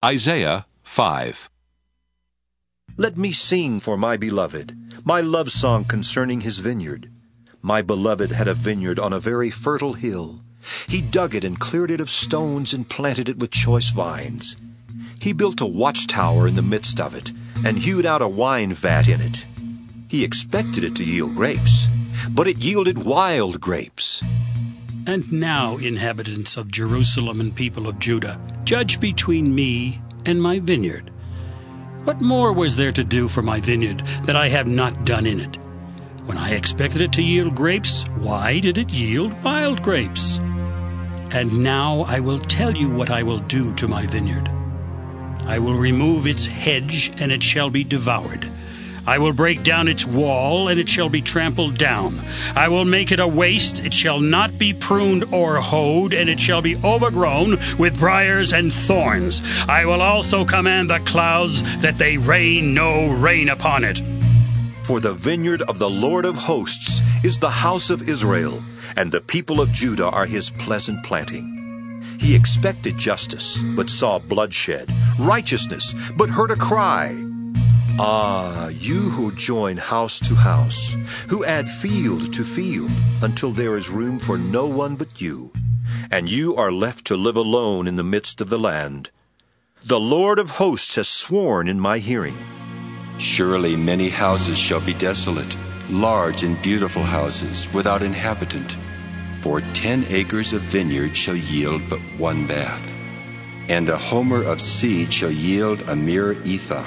Isaiah 5. Let me sing for my beloved, my love song concerning his vineyard. My beloved had a vineyard on a very fertile hill. He dug it and cleared it of stones and planted it with choice vines. He built a watchtower in the midst of it and hewed out a wine vat in it. He expected it to yield grapes, but it yielded wild grapes. And now, inhabitants of Jerusalem and people of Judah, judge between me and my vineyard. What more was there to do for my vineyard that I have not done in it? When I expected it to yield grapes, why did it yield wild grapes? And now I will tell you what I will do to my vineyard. I will remove its hedge, and it shall be devoured. I will break down its wall, and it shall be trampled down. I will make it a waste, it shall not be pruned or hoed, and it shall be overgrown with briars and thorns. I will also command the clouds that they rain no rain upon it. For the vineyard of the Lord of hosts is the house of Israel, and the people of Judah are his pleasant planting. He expected justice, but saw bloodshed, righteousness, but heard a cry. Ah, you who join house to house, who add field to field, until there is room for no one but you, and you are left to live alone in the midst of the land. The Lord of hosts has sworn in my hearing. Surely many houses shall be desolate, large and beautiful houses without inhabitant. For 10 acres of vineyard shall yield but 1 bath, and a homer of seed shall yield a mere ephah.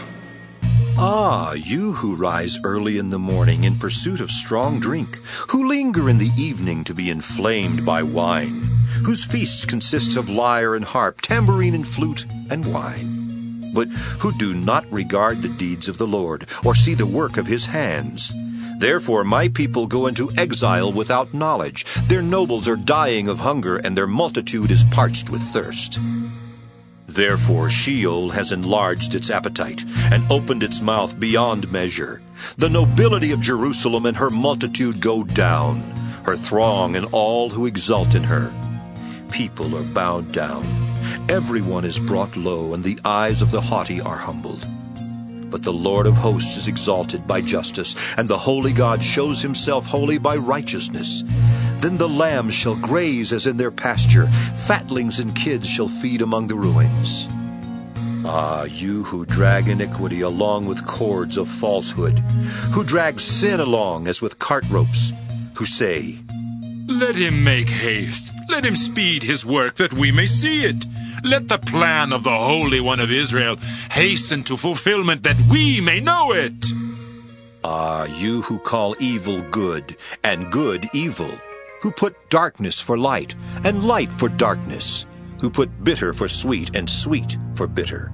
Ah, you who rise early in the morning in pursuit of strong drink, who linger in the evening to be inflamed by wine, whose feasts consist of lyre and harp, tambourine and flute and wine, but who do not regard the deeds of the Lord or see the work of his hands. Therefore my people go into exile without knowledge. Their nobles are dying of hunger, and their multitude is parched with thirst. Therefore Sheol has enlarged its appetite and opened its mouth beyond measure. The nobility of Jerusalem and her multitude go down, her throng and all who exult in her. People are bowed down. Everyone is brought low, and the eyes of the haughty are humbled. But the Lord of hosts is exalted by justice, and the holy God shows himself holy by righteousness. Then the lambs shall graze as in their pasture, fatlings and kids shall feed among the ruins. Ah, you who drag iniquity along with cords of falsehood, who drag sin along as with cart ropes, who say, Let him make haste, let him speed his work that we may see it. Let the plan of the Holy One of Israel hasten to fulfillment that we may know it. Ah, you who call evil good and good evil, who put darkness for light and light for darkness, who put bitter for sweet and sweet for bitter.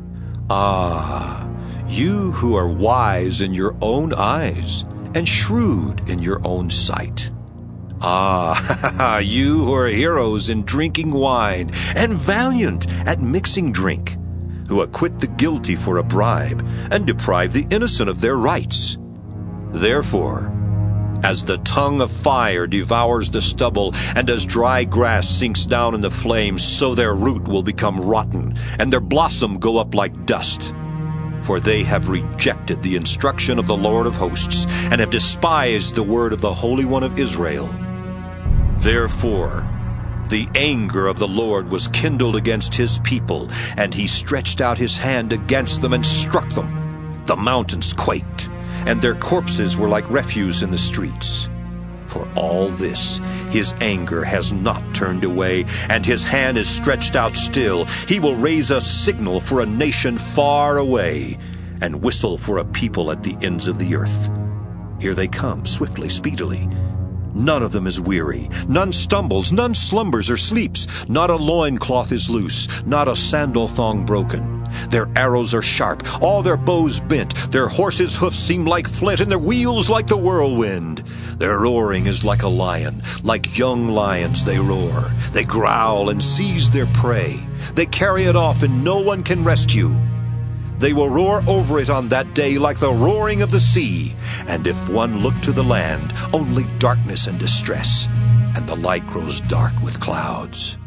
Ah, you who are wise in your own eyes and shrewd in your own sight. Ah, you who are heroes in drinking wine and valiant at mixing drink, who acquit the guilty for a bribe and deprive the innocent of their rights. Therefore, as the tongue of fire devours the stubble, and as dry grass sinks down in the flames, so their root will become rotten, and their blossom go up like dust. For they have rejected the instruction of the Lord of hosts, and have despised the word of the Holy One of Israel. Therefore, the anger of the Lord was kindled against his people, and he stretched out his hand against them and struck them. The mountains quaked, and their corpses were like refuse in the streets. For all this, his anger has not turned away, and his hand is stretched out still. He will raise a signal for a nation far away, and whistle for a people at the ends of the earth. Here they come, swiftly, speedily. None of them is weary, none stumbles, none slumbers or sleeps. Not a loincloth is loose, not a sandal thong broken. Their arrows are sharp, all their bows bent. Their horses' hoofs seem like flint, and their wheels like the whirlwind. Their roaring is like a lion, like young lions they roar. They growl and seize their prey. They carry it off, and no one can rescue. They will roar over it on that day like the roaring of the sea. And if one look to the land, only darkness and distress, and the light grows dark with clouds.